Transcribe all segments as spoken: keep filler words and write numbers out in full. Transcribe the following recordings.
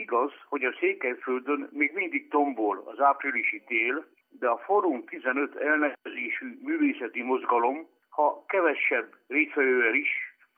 igaz, hogy a Székelyföldön még mindig tombol az áprilisi tél, de a Fórum tizenöt elnevezésű művészeti mozgalom, ha kevesebb résztvevővel is,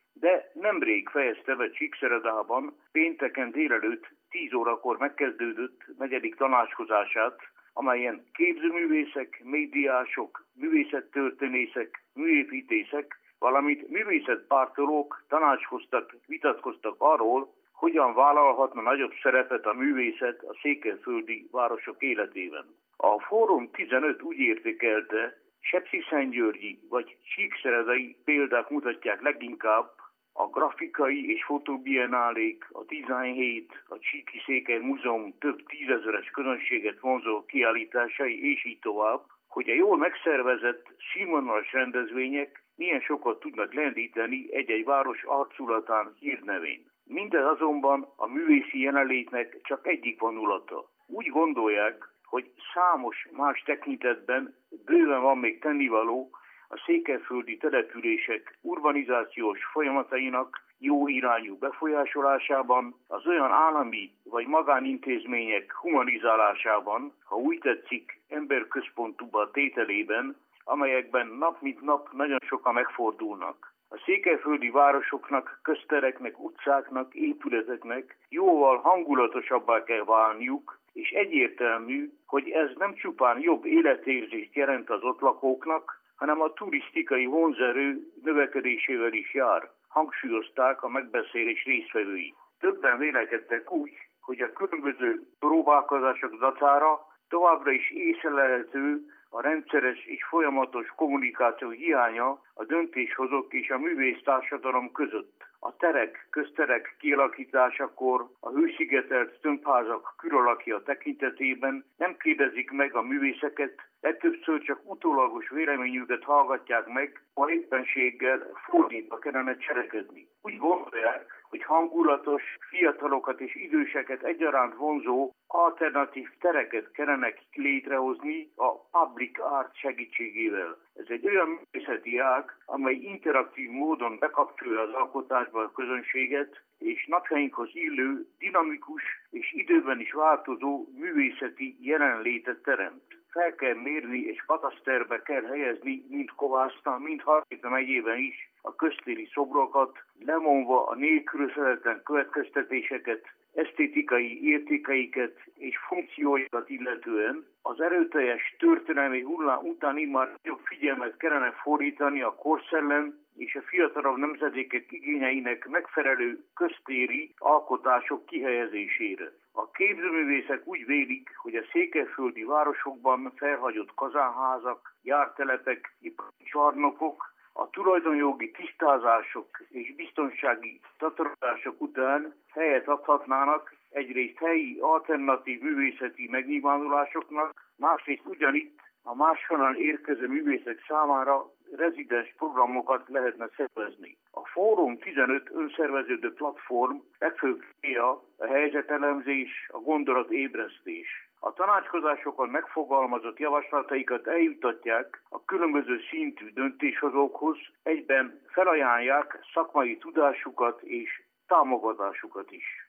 de nemrég fejezte be Csíkszeredában pénteken délelőtt tíz órakor megkezdődött negyedik tanácskozását, amelyen képzőművészek, médiások, művészettörténészek, műépítészek, valamint művészetpártolók tanácskoztak, vitatkoztak arról, hogyan vállalhatna nagyobb szerepet a művészet a székelyföldi városok életében. A Fórum tizenöt úgy értékelte, sepsiszentgyörgyi vagy csíkszeredai példák mutatják leginkább, a grafikai és fotóbienálék, a Design hét, a Csíki Székely Múzeum több tízezeres közönséget vonzó kiállításai, és így tovább, hogy a jól megszervezett, színvonalas rendezvények milyen sokat tudnak lendíteni egy-egy város arculatán, hírnevén. Mindez azonban a művészi jelenlétnek csak egyik vonulata. Úgy gondolják, hogy számos más tekintetben bőven van még tennivaló a székelyföldi települések urbanizációs folyamatainak jó irányú befolyásolásában, az olyan állami vagy magánintézmények humanizálásában, ha úgy tetszik, emberközpontúbbá tételében, amelyekben nap mint nap nagyon sokan megfordulnak. A székelyföldi városoknak, köztereknek, utcáknak, épületeknek jóval hangulatosabbá kell válniuk, és egyértelmű, hogy ez nem csupán jobb életérzést jelent az ott lakóknak, hanem a turisztikai vonzerő növekedésével is jár, hangsúlyozták a megbeszélés résztvevői. Többen vélekedtek úgy, hogy a különböző próbálkozások dacára továbbra is észlelhető a rendszeres és folyamatos kommunikáció hiánya a döntéshozók és a művész társadalom között. A terek, közterek kialakításakor a hőszigetelt tömbházak külalakja tekintetében nem kérdezik meg a művészeket, legtöbbször csak utólagos véleményüket hallgatják meg, ha éppenséggel fordítva kellene cselekedni. Úgy gondolják, hogy hangulatos, fiatalokat és időseket egyaránt vonzó alternatív tereket kellene létrehozni a public art segítségével. Ez egy olyan művészeti ág, amely interaktív módon bekapcsolja az alkotásba a közönséget, és napjainkhoz illő, dinamikus és időben is változó művészeti jelenlétet teremt. Fel kell mérni és kataszterbe kell helyezni mind Kovászna, mind Harkita megyében is a köztéri szobrokat, lemondva a nélkülözhetetlen következtetéseket, esztétikai értékeiket és funkcióikat illetően. Az erőteljes történelmi hullám után immár jobb figyelmet kellene fordítani a korszellem és a fiatalabb nemzedékek igényeinek megfelelő köztéri alkotások kihelyezésére. A képzőművészek úgy vélik, hogy a székelyföldi városokban felhagyott kazánházak, jártelepek, ipari csarnokok, a tulajdonjogi tisztázások és biztonsági tatarítások után helyet adhatnának egyrészt helyi alternatív művészeti megnyilvánulásoknak, másrészt ugyanitt a máshonnan érkező művészek számára rezidens programokat lehetne szervezni. A Fórum tizenöt önszerveződő platform legfőbb célja a helyzetelemzés, a gondolatébresztés. A tanácskozásokon megfogalmazott javaslataikat eljutatják a különböző szintű döntéshozókhoz, egyben felajánlják szakmai tudásukat és támogatásukat is.